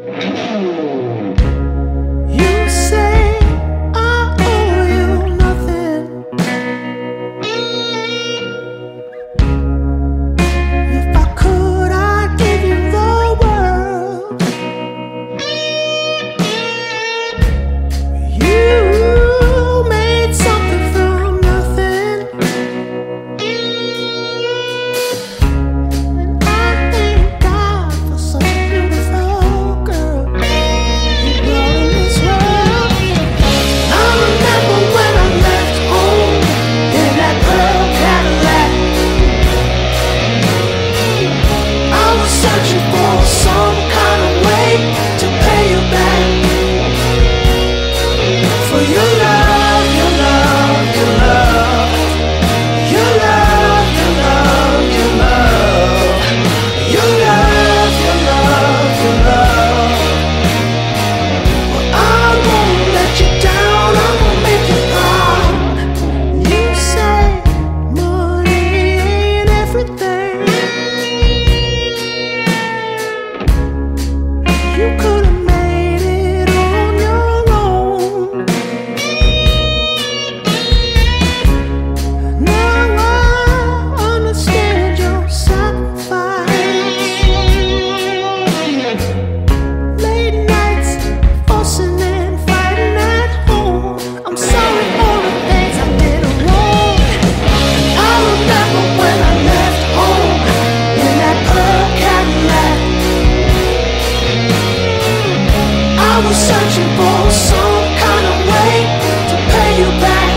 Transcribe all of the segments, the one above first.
You say I owe you nothing. If I could, I'd give you the world. You made something from nothing, and I thank God for such a beautiful girl you brought in this world. I remember when I left home in that pearl Cadillac. I was searching for some kind of way to pay you back for your love, your love, your love, your love, your love, your love, your love, your love, your love. Well, I won't let you down, I'm gonna make you proud. You say money ain't everything. You could have made it on your own. Now I understand your sacrifice. Late nights, fussing and fighting at home. I'm sorry for the things I did wrong. I remember when I left home in that pearl Cadillac. I was searching for some kind of way to pay you back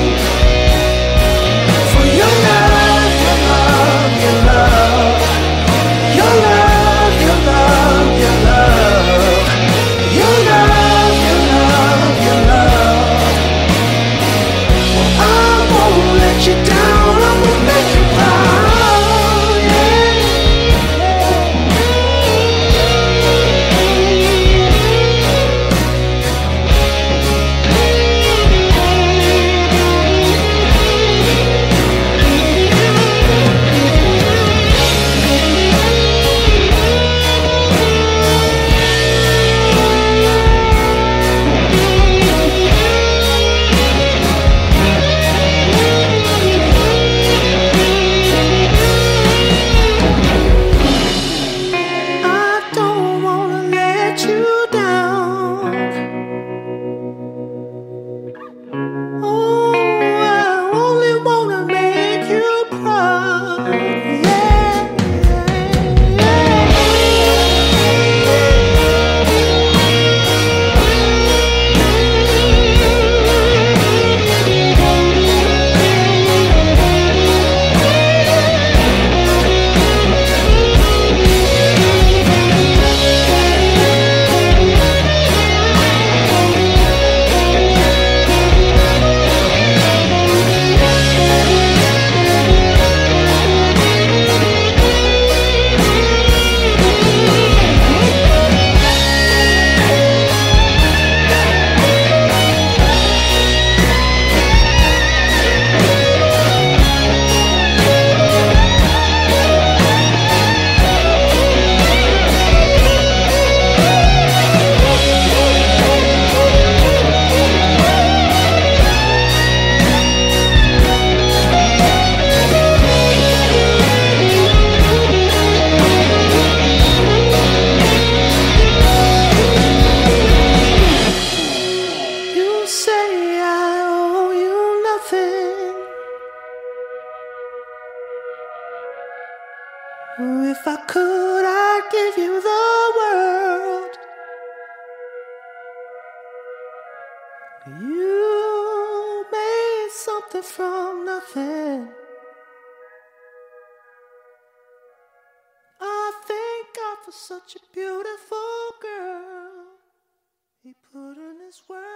for your love, your love, your love, your love, your love, your love, your love, your love, your love. Well, I won't let you down, I'm gonna make you proud, yeah. I don't wanna let you down. Oh, I only wanna make you proud. Yeah, you say I owe you nothing. If I could, I'd give you the world. You made something from nothing. I thank God for such a beautiful girl He put in this world.